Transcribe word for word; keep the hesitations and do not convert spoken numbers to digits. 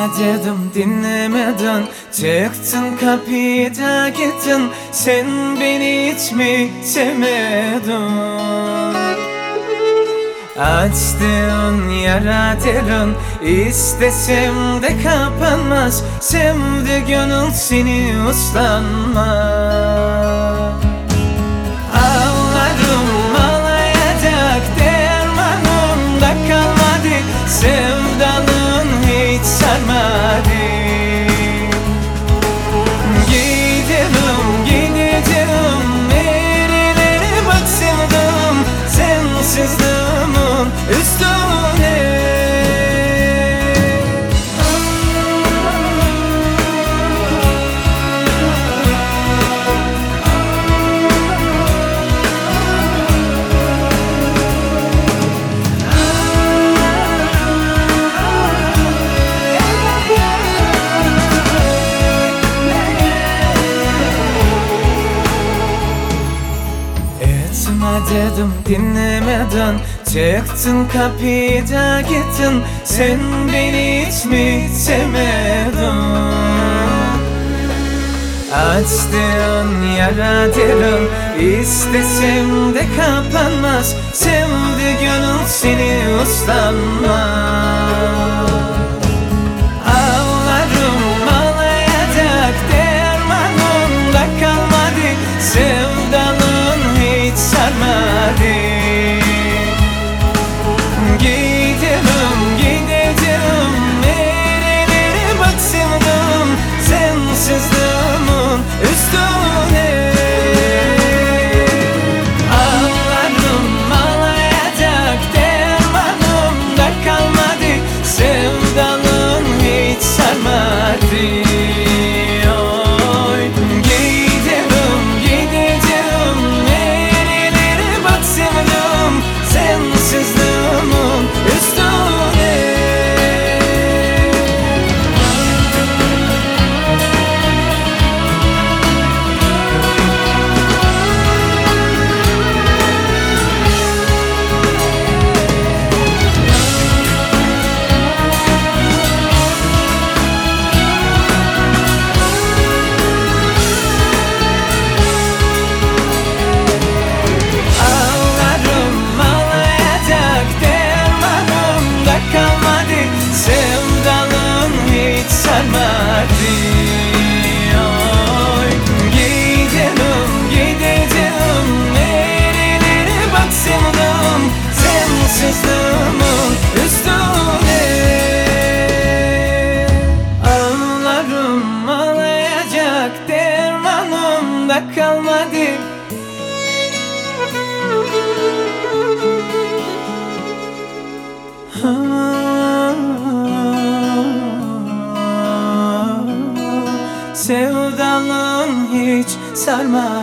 Etme dedim dinlemedin, çıktın kapıda gittin. Sen beni hiç mi sevmedin? Açtığın yara derin, istesem de kapanmaz. Sevdi gönül seni uslanmaz. Ağlarım ağlayacak dermanım da kalmadı. Sevdalın hiç sarmadı. Giderim gideceğim nerelere bak sevdim. Sensizliğimin üstüne. Etme dedim dinlemedin, çıktın kapıda gittin. Sen beni hiç mi sevmedin? Açtığın yara derin, istesem de kapanmaz. Sevdi gönül seni uslanmaz. Ağlarım ağlayacak dermanım da kalmadı. Sevdalın hiç sarmadı. Giderim gideceğim nerelere bak sevdim. Sensizliğimin üstüne. Ağlarım ağlayacak dermanım da kalmadı. Sevdalın hiç sarmadı. Oy. Giderim gideceğim nerelere bak sevdim. Sensizliğimin üstüne. Ağlarım ağlayacak dermanım da kalmadı. Sevdalın hiç sarmadı. Oy. Giderim gideceğim nerelere bak sevdim. Sensizliğimin üstüne. Ağlarım ağlayacak dermanım da kalmadı. Sevdalın hiç sarmadı.